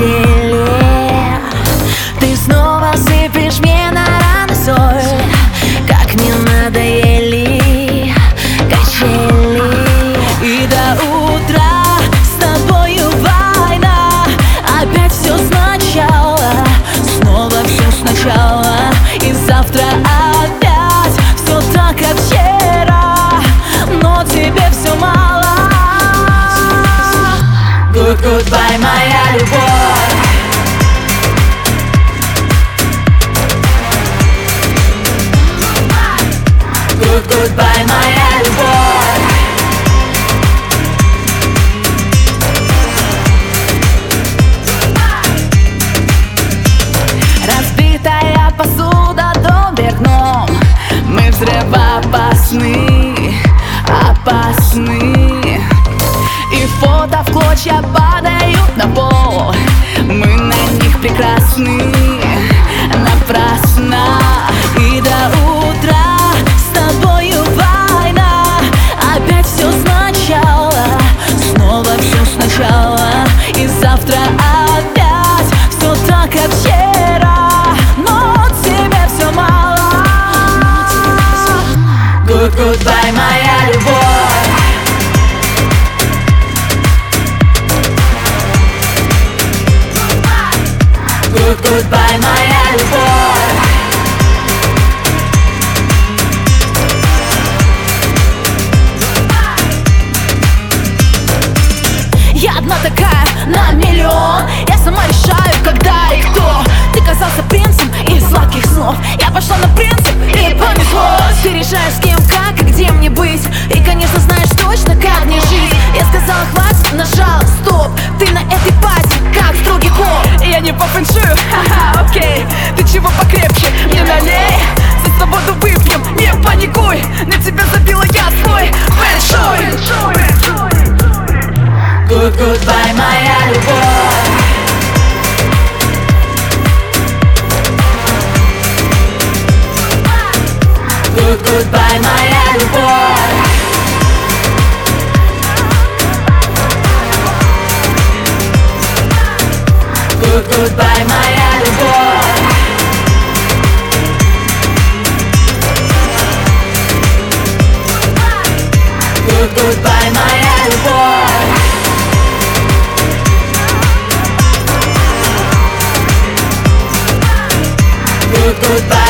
качели. Ты снова сыпешь мне на раны соль, как мне надоели качели. И до утра с тобою война, опять все сначала, снова все сначала. И завтра опять все так, как вчера, но тебе все мало. Goodbye, моя любовь. Goodbye, моя любовь. Разбитая посуда, дом вверх дном. Мы взрывоопасны, опасны. И фото в клочья падают на пол. Мы на них прекрасны, напрасно. И до утра с тобою война, опять все сначала, снова все сначала. И завтра опять все так, как вчера, но тебе все мало. Goodbye, моя любовь. Goodbye, моя любовь. Я одна такая на миллион. Я сама решаю, когда и кто. Ты казался принцем из сладких снов. Я пошла на принцип и понеслось. Ты решаешь, с кем, как и где мне быть. И, конечно, знаешь точно, как мне жить. Я сказала, хватит, нажала стоп. Ты на этой пати, как строгий коп. Я не по фэншую, ха-ха, окей. Ты чего покрепче, мне налей. За свободу выпьем, не паникуй. На тебя забила я свой фэншуй. Goodbye, моя любовь. Goodbye, моя любовь. Goodbye, моя любовь. Goodbye, моя любовь. Goodbye.